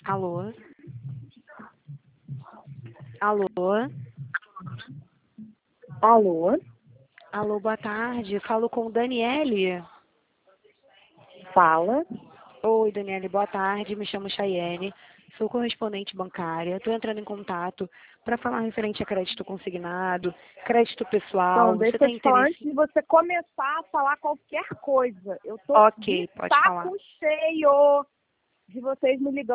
Alô? Alô? Alô? Alô, boa tarde. Falo com Daniele. Fala. Oi, Daniele, boa tarde. Me chamo Chayene. Sou correspondente bancária. Estou entrando em contato para falar referente a crédito consignado, crédito pessoal. Então, Você deixa eu tem te falar interesse? antes de você começar a falar qualquer coisa. Eu tô Ok, de pode falar. saco cheio de vocês me ligando